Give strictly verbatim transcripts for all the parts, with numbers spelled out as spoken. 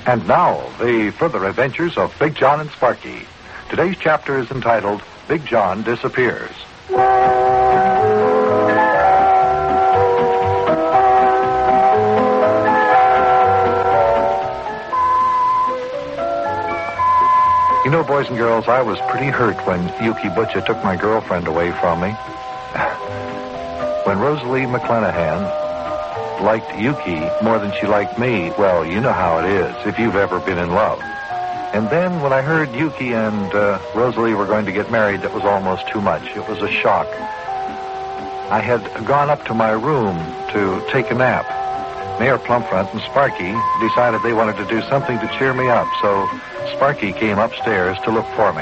And now, the further adventures of Big John and Sparky. Today's chapter is entitled, Big John Disappears. You know, boys and girls, I was pretty hurt when Yuki Butcher took my girlfriend away from me. When Rosalie McClanahan liked Yuki more than she liked me, well, you know how it is if you've ever been in love. And then when I heard Yuki and uh, Rosalie were going to get married, that was almost too much. It was a shock. I had gone up to my room to take a nap. Mayor Plumfront and Sparky decided they wanted to do something to cheer me up, so Sparky came upstairs to look for me.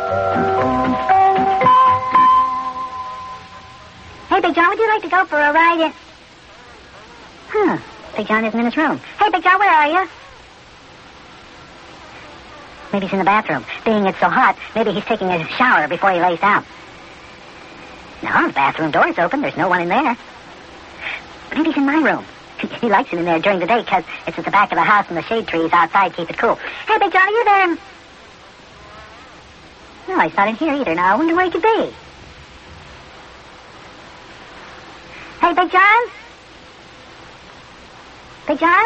Hey, Big John, would you like to go for a ride in... Huh. Big John isn't in his room. Hey, Big John, where are you? Maybe he's in the bathroom. Being it's so hot, maybe he's taking a shower before he lays down. No, the bathroom door's open. There's no one in there. Maybe he's in my room. He likes it in there during the day because it's at the back of the house and the shade trees outside keep it cool. Hey, Big John, are you there? No, he's not in here either. Now, I wonder where he could be. Hey, Big John? Big John?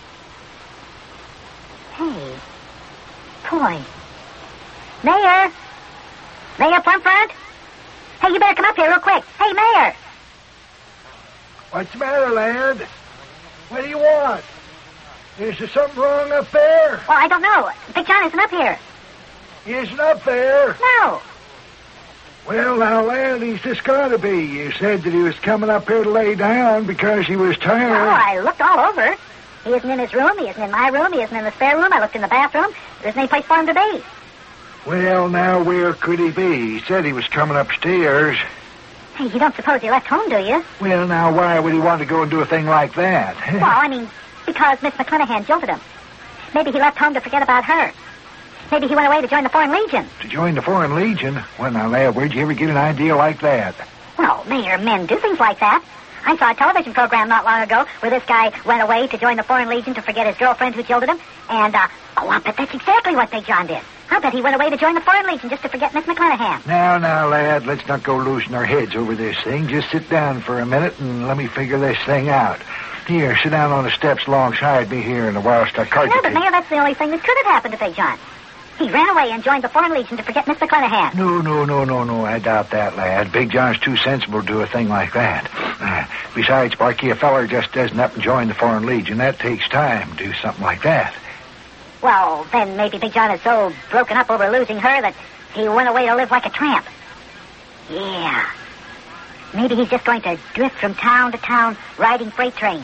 Hey. Boy. Mayor? Mayor Plumfront? Hey, you better come up here real quick. Hey, Mayor! What's the matter, lad? What do you want? Is there something wrong up there? Well, I don't know. Big John isn't up here. He isn't up there? No. Well, now, lad, he's just got to be. You said that he was coming up here to lay down because he was tired. Oh, I looked all over. He isn't in his room. He isn't in my room. He isn't in the spare room. I looked in the bathroom. There isn't any place for him to be. Well, now, where could he be? He said he was coming upstairs. Hey, you don't suppose he left home, do you? Well, now, why would he want to go and do a thing like that? Well, I mean, because Miss McClanahan jilted him. Maybe he left home to forget about her. Maybe he went away to join the Foreign Legion. To join the Foreign Legion? Well, now, lad, where'd you ever get an idea like that? Well, Mayor, men do things like that. I saw a television program not long ago where this guy went away to join the Foreign Legion to forget his girlfriend who jilted him. And, uh, oh, I bet that's exactly what Big John did. I bet he went away to join the Foreign Legion just to forget Miss McClanahan. Now, now, lad, let's not go losing our heads over this thing. Just sit down for a minute and let me figure this thing out. Here, sit down on the steps alongside me here and whilst I cart you. No, but Mayor, that's the only thing that could have happened to Big John. He ran away and joined the Foreign Legion to forget Miss McClanahan. No, no, no, no, no. I doubt that, lad. Big John's too sensible to do a thing like that. Uh, besides, Sparky, a feller just doesn't up and join the Foreign Legion. That takes time to do something like that. Well, then maybe Big John is so broken up over losing her that he went away to live like a tramp. Yeah. Maybe he's just going to drift from town to town riding freight trains.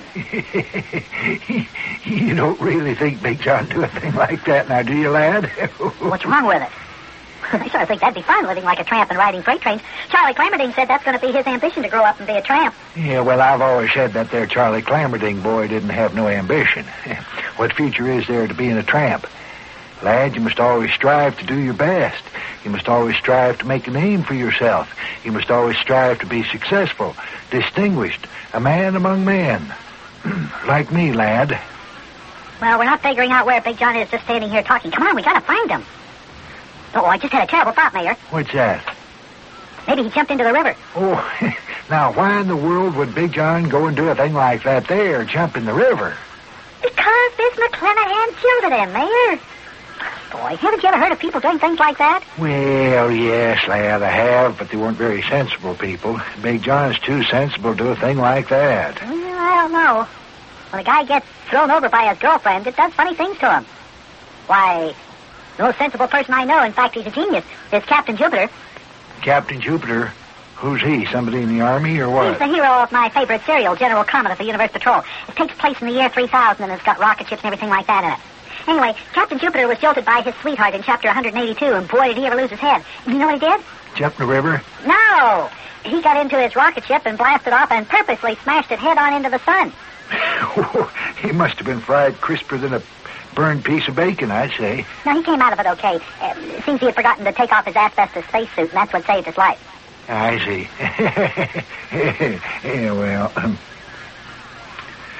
You don't really think Big John do a thing like that now, do you, lad? What's wrong with it? I sort of think that'd be fun, living like a tramp and riding freight trains. Charlie Clammerding said that's going to be his ambition, to grow up and be a tramp. Yeah, well, I've always said that there Charlie Clammerding boy didn't have no ambition. What future is there to being a tramp? Lad, you must always strive to do your best. You must always strive to make a name for yourself. You must always strive to be successful, distinguished, a man among men. Like me, lad. Well, we're not figuring out where Big John is, just standing here talking. Come on, we gotta find him. Oh, I just had a terrible thought, Mayor. What's that? Maybe he jumped into the river. Oh, now, why in the world would Big John go and do a thing like that there, jump in the river? Because Miss McClanahan jilted him, Mayor. Boy, haven't you ever heard of people doing things like that? Well, yes, lad, I have, but they weren't very sensible people. Big John's too sensible to do a thing like that. Well, I don't know. When a guy gets thrown over by his girlfriend, it does funny things to him. Why, the most sensible person I know, in fact, he's a genius, is Captain Jupiter. Captain Jupiter? Who's he? Somebody in the Army or what? He's the hero of my favorite serial, General Comet of the Universe Patrol. It takes place in the year three thousand, and it's got rocket ships and everything like that in it. Anyway, Captain Jupiter was jilted by his sweetheart in chapter one eighty-two, and boy, did he ever lose his head. You know what he did? Jump in the river? No! He got into his rocket ship and blasted off and purposely smashed it head on into the sun. He must have been fried crisper than a burned piece of bacon, I'd say. No, he came out of it okay. Uh, it seems he had forgotten to take off his asbestos spacesuit, and that's what saved his life. I see. Yeah, well... Um,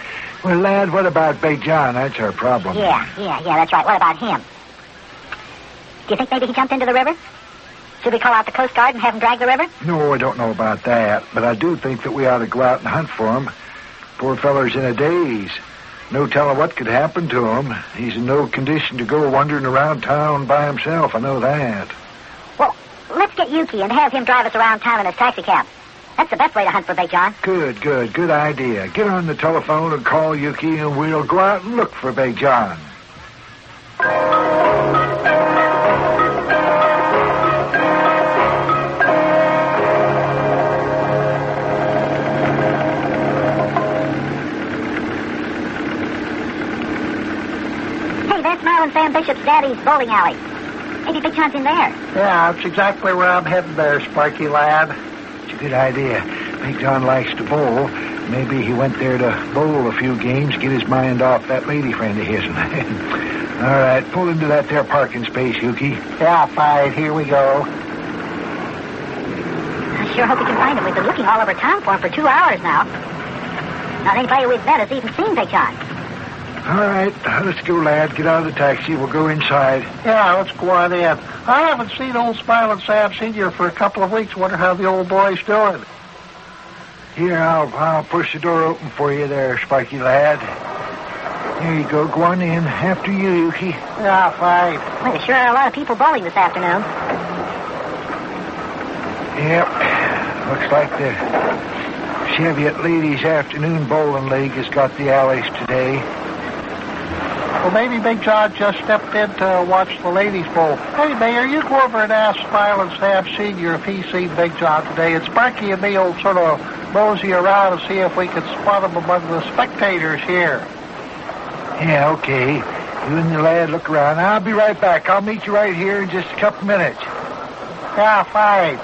Well, lad, what about Big John? That's our problem. Yeah, yeah, yeah, that's right. What about him? Do you think maybe he jumped into the river? Should we call out the Coast Guard and have him drag the river? No, I don't know about that, but I do think that we ought to go out and hunt for him. Poor feller's in a daze. No telling what could happen to him. He's in no condition to go wandering around town by himself, I know that. Well, let's get Yuki and have him drive us around town in his taxi cab. That's the best way to hunt for Big John. Good, good, good idea. Get on the telephone and call Yuki, and we'll go out and look for Big John. Smile and Sam Bishop's daddy's bowling alley. Maybe Big John's in there. Yeah, that's exactly where I'm heading there, Sparky lad. It's a good idea. Big John likes to bowl. Maybe he went there to bowl a few games, get his mind off that lady friend of his. All right, pull into that there parking space, Yuki. Yeah, fine. Here we go. I sure hope we can find him. We've been looking all over town for him for two hours now. Not anybody we've met has even seen Big John. All right, let's go, lad. Get out of the taxi. We'll go inside. Yeah, let's go on in. I haven't seen old Smiling Sam Senior for a couple of weeks. Wonder how the old boy's doing. Here, I'll, I'll push the door open for you there, Sparky lad. Here you go. Go on in. After you, Yuki. Yeah, fine. Well, there sure are a lot of people bowling this afternoon. Yep. Looks like the Cheviot Ladies Afternoon Bowling League has got the alleys today. Well, maybe Big John just stepped in to watch the ladies bowl. Hey, Mayor, you go over and ask Smiling Sam Senior if he's seen Big John today. And Sparky and me will sort of mosey around and see if we can spot him among the spectators here. Yeah, okay. You and the lad look around. I'll be right back. I'll meet you right here in just a couple minutes. Yeah, fine.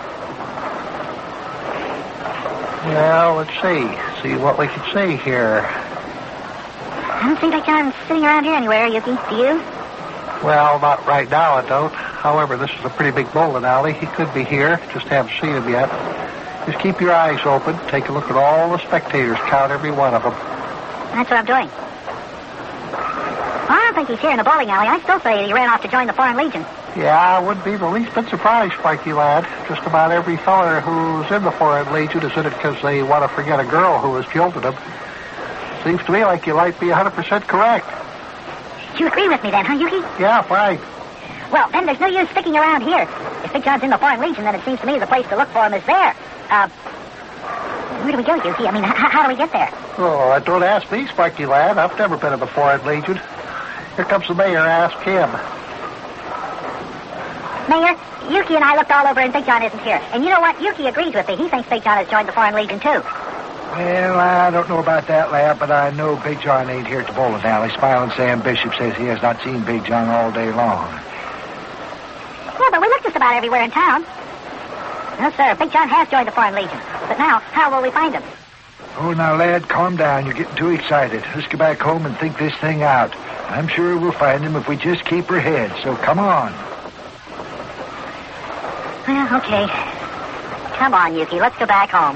Well, let's see. See what we can see here. I don't see Big John sitting around here anywhere, Yuki. Do you? Well, not right now, I don't. However, this is a pretty big bowling alley. He could be here. Just haven't seen him yet. Just keep your eyes open. Take a look at all the spectators. Count every one of them. That's what I'm doing. Well, I don't think he's here in the bowling alley. I still say he ran off to join the Foreign Legion. Yeah, I wouldn't be the least bit surprised, Spiky lad. Just about every feller who's in the Foreign Legion is in it because they want to forget a girl who has jilted them. Seems to me like you might be one hundred percent correct. You agree with me then, huh, Yuki? Yeah, right. Well, then there's no use sticking around here. If Big John's in the Foreign Legion, then it seems to me the place to look for him is there. Uh, where do we go, Yuki? I mean, h- how do we get there? Oh, don't ask me, Spiky lad. I've never been in the Foreign Legion. Here comes the mayor. Ask him. Mayor, Yuki and I looked all over and Big John isn't here. And you know what? Yuki agrees with me. He thinks Big John has joined the Foreign Legion, too. Well, I don't know about that, lad, but I know Big John ain't here at the bowling alley. Smiling Sam Bishop says he has not seen Big John all day long. Yeah, but we looked just about everywhere in town. No, sir, Big John has joined the Foreign Legion. But now, how will we find him? Oh, now, lad, calm down. You're getting too excited. Let's go back home and think this thing out. I'm sure we'll find him if we just keep our heads, so come on. Well, okay. Come on, Yuki, let's go back home.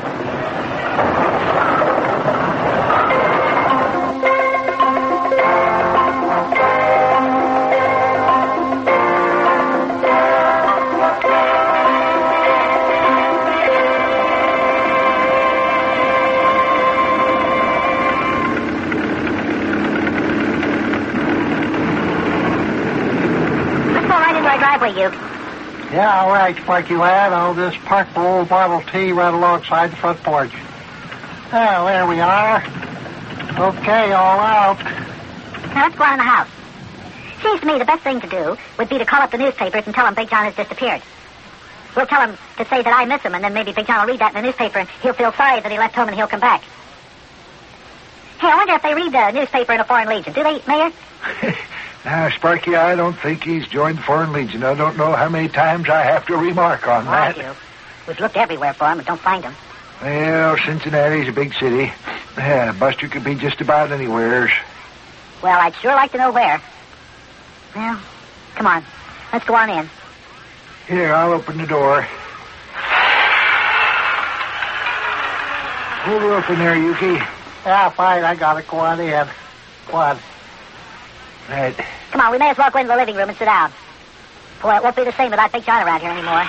You. Yeah, all right, Sparky lad. I'll just park the old Model T right alongside the front porch. Oh, there we are. Okay, all out. Now let's go on in the house. Seems to me the best thing to do would be to call up the newspapers and tell them Big John has disappeared. We'll tell him to say that I miss him, and then maybe Big John will read that in the newspaper, and he'll feel sorry that he left home and he'll come back. Hey, I wonder if they read the newspaper in the Foreign Legion. Do they, Mayor? Now, Sparky, I don't think he's joined the Foreign Legion. I don't know how many times I have to remark on oh, that. I do. We've looked everywhere for him and don't find him. Well, Cincinnati's a big city. Yeah, Buster could be just about anywhere. Well, I'd sure like to know where. Well, come on. Let's go on in. Here, I'll open the door. Hold her open there, Yuki. Yeah, fine. I got it. Go on in. Go on. Right. Come on, we may as well go into the living room and sit down. Boy, it won't be the same without Big John around here anymore.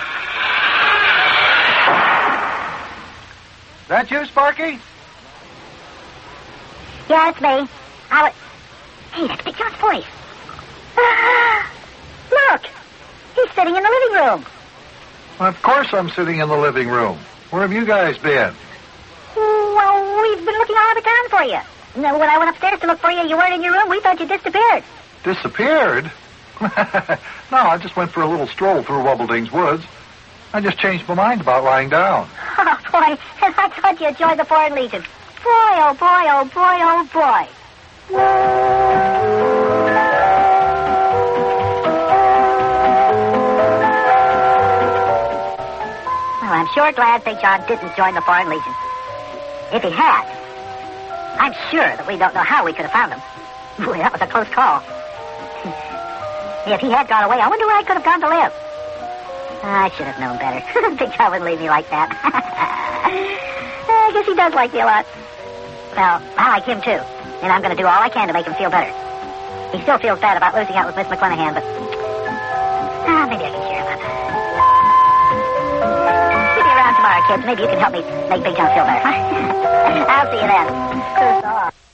That you, Sparky? Yeah, it's me. I was... Hey, that's Big John's voice. Ah, look! He's sitting in the living room. Well, of course I'm sitting in the living room. Where have you guys been? Well, we've been looking all over town for you. No, when I went upstairs to look for you, you weren't in your room. We thought you disappeared. Disappeared? No, I just went for a little stroll through Wobbleding's woods. I just changed my mind about lying down. Oh, boy. And I thought you'd join the Foreign Legion. Boy, oh, boy, oh, boy, oh, boy. Well, I'm sure glad Big John didn't join the Foreign Legion. If he had, I'm sure that we don't know how we could have found him. Boy, that was a close call. If he had gone away, I wonder where I could have gone to live. I should have known better. Big John wouldn't leave me like that. I guess he does like me a lot. Well, I like him, too. And I'm going to do all I can to make him feel better. He still feels bad about losing out with Miss McClanahan, but... Ah, maybe I can cheer him up. See you around tomorrow, kids. Maybe you can help me make Big John feel better. I'll see you then. So long.